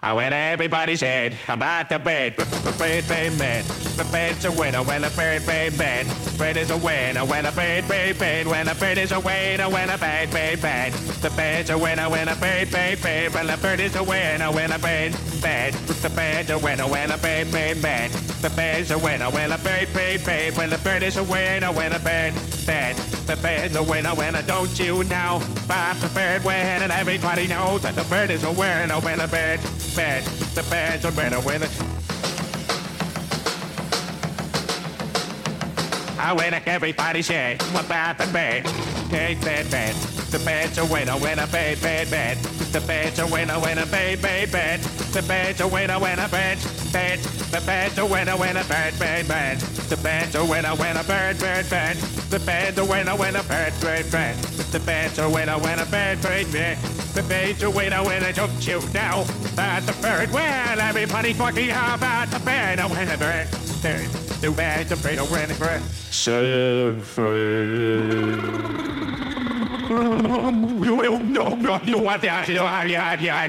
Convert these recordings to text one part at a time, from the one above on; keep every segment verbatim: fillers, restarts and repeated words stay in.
I went everybody's head about the bed, bed, bed, bed. The bed's a winner when a bed, bed, bed. Bed is a winner when a bed, bed, bed. When a bed is a winner when a bed, bed, bed. The bed's a winner when a bed, bed, bed. When a bird is a winner when a bed, bed. The bed's a winner when a bed, bed, bed. The bed's a winner when a bed, bed, bed. When the bird is a winner when a bed, bed. The bed's a winner when I don't you know. But the bird win and everybody knows that the bird is a winner when a bed. Bed, the bed's a winner when it. I win like everybody say, what about the bed? Take that bed. The bed's a winner when a bed, bed, bed. The bed's a winner when a bed, bed, bed. The bed's a winner when a bed, bed. The bed's a winner when a bed, bed, bed. The bed's a winner when a bird, bird, bed. The bed's a winner when a bird, bird, bed. The bed's a winner when a bird, bird, bed. The bed's a winner when I don't you now. That's the bird. Well, everybody talking about the bed. Oh, when a bird, bird. The bed's a bird, oh, when a bird. So, no, no, no, you want that? Yeah, yeah, yeah,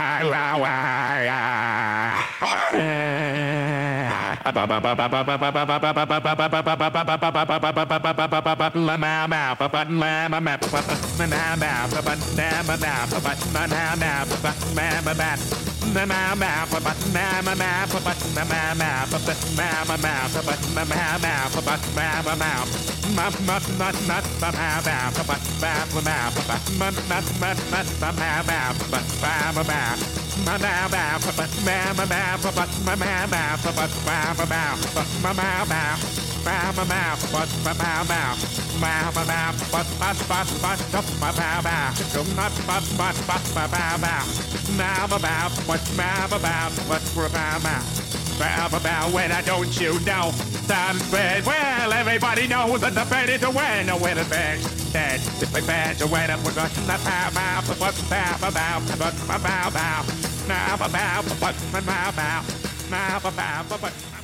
When I don't you know the bed, well, everybody knows that the bed is a winner when the bed's dead. The bed's a winner with the bow bow, bow bow, bow bow, bow bow, bow bow, bow bow, bow bow, bow bow, bow bow.